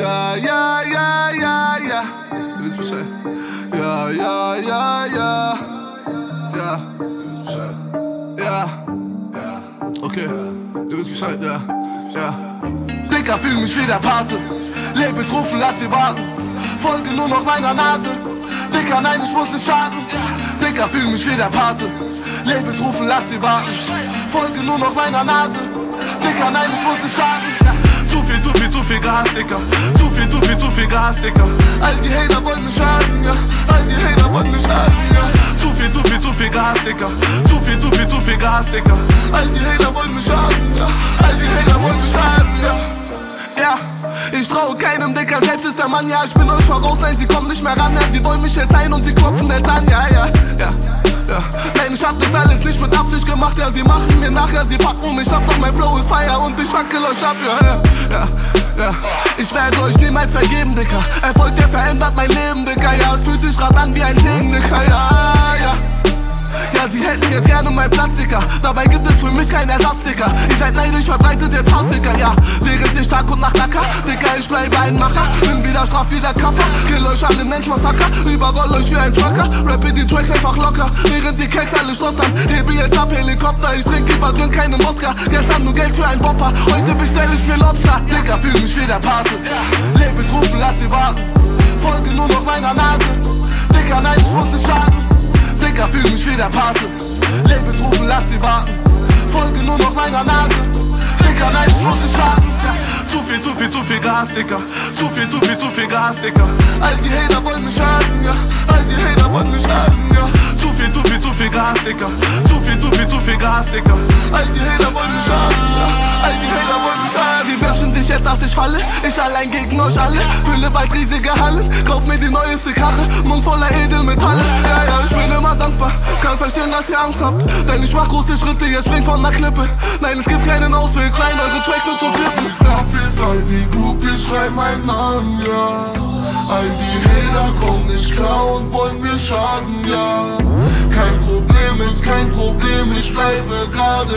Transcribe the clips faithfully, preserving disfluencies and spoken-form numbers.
Ja, ja, ja, ja, ja. Du wisst Bescheid. Ja, ja, ja, ja. Ja, du wisst Bescheid. Ja, ja, okay. Du wisst Bescheid, ja, ja. Dicker, fühl mich wie der Pate. Labels rufen, lass sie warten. Folge nur noch meiner Nase. Dicker, nein, ich muss nicht schaden. Dicker, fühl mich wie der Pate. Labels rufen, lass sie warten. Folge nur noch meiner Nase. Dicker, nein, ich muss nicht schaden. Zu viel, zu viel, zu viel Gas, Dicker. Zu viel, zu viel, zu viel Gas, Dicker. All die Hater wollen mich schaden, ja. All die Hater wollen mich schaden, ja. Zu viel, zu viel, zu viel Gas, Dicker. Zu viel, zu viel, zu viel Gas, Dicker. All die Hater wollen mich schaden, ja. All die Hater wollen mich schaden, ja. Ja, ich traue keinem, Dicker, selbst ist der Mann, ja. Ich bin euch voraus, nein, sie kommen nicht mehr ran, ja. Sie wollen mich jetzt ein und sie klopfen jetzt an, ja, ja, ja. Ja. Nein, ich hab das alles nicht mit Absicht gemacht, ja, sie machen mir nachher, sie fucken mich ab, doch mein Flow ist Feier und ich wackel euch ab, ja, ja, ja, ja. Ich werde euch niemals vergeben, Dicker, Erfolg, der verändert mein Leben, Dicker, ja, es fühlt sich grad an wie ein Segen, Dicker, ja, ja. Ja, sie hätten jetzt gerne meinen Platz, Dicker. Dabei gibt es für mich keinen Ersatz, Dicker. Ihr seid neidisch, verbreitet jetzt Hass, Dicker, ja. Während ich Tag und Nacht acker, Dicker, ich bleibe ein Macher. Bin wieder straff wie der Kaffer. Kill euch alle, nennt's Massaker. Überroll euch wie ein Trucker. Rappe die Tracks einfach locker. Während die Keks alle stottern. Hebe jetzt ab, Helikopter. Ich trink lieber Gin, keinen Wodka. Gestern nur Geld für einen Wopper. Heute bestell ich mir Lobster. Dicker, fühl mich wie der Pate. Labels rufen, lass sie warten. Folge nur noch meiner Nase. Dicker, nein, ich muss nicht schaden. Dicker, fühl mich wie der Pate. Labels rufen, lass sie warten. Folge nur noch meiner Nase. Dicker, nein, ich muss nicht schaden. Ja. Zu viel, zu viel, zu viel Gas, Dicker. Zu viel, zu viel, zu viel Gas, Dicker. All die Hater wollen mich schaden, ja. All die Hater wollen mich schaden, ja. Zu viel, zu viel, zu viel Gas, Dicker. Zu viel, zu viel, zu viel Gas, Dicker. All die Hater wollen mich schaden, ja. All die Hater wollen mich schaden. Sie wünschen sich jetzt, dass ich falle. Ich allein gegen euch alle. Fülle bald riesige Hallen. Kauf mir die neueste Karre. Mund voller Edelmetalle. Ja, ja, ich bin immer dankbar. Kann verstehen, dass ihr Angst habt. Denn ich mach große Schritte, ihr springt von der Klippe. Nein, es gibt keinen Ausweg. Nein, eure Tracks sind zum Flippen. Groupies, all die Groupies schreien meinen Namen, ja. All die Hater kommen nicht klar und wollen mir schaden, ja. Kein Problem ist kein Problem, ich bleibe gerade,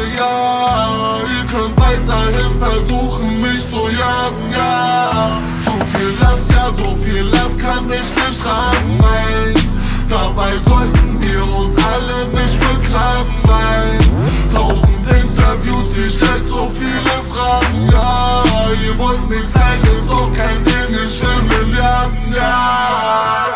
ja. Ihr könnt weiterhin versuchen, mich zu jagen, ja. So viel Last, ja, so viel Last kann ich nicht tragen, nein. Dabei sollten wir uns alle nicht beklagen, nein. Tausend Interviews, ihr stellt so viele Fragen, ja. Ihr wollt mich sein, ist auch kein Ding, ich will Milliarden, ja.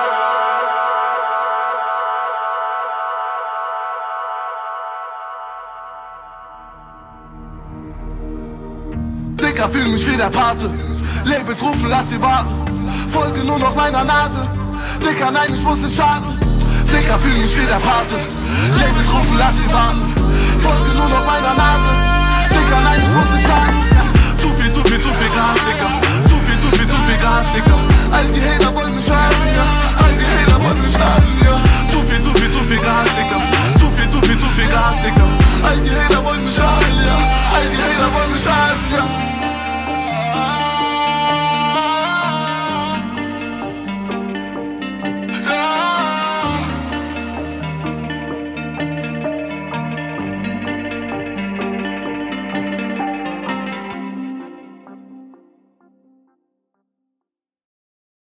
Dicker, fühl mich wie der Pate. Labels rufen, lass sie warten. Folge nur noch meiner Nase. Dicker, nein, ich muss nicht schaden. Dicker, fühl mich wie der Pate. Labels rufen, lass sie warten. Folge nur noch meiner Nase. Dicker, nein, ich muss nicht schaden. Zu viel, zu viel, zu viel Gas, Dicker. Zu viel, zu viel, zu viel Gas, Dicker. All die Hater wollen mich schaden, ja. All die Hater wollen mich schaden, ja. Zu viel, zu viel, zu viel Gas, Dicker. Zu viel, zu viel, zu viel Gas, Dicker. All die Hater wollen mich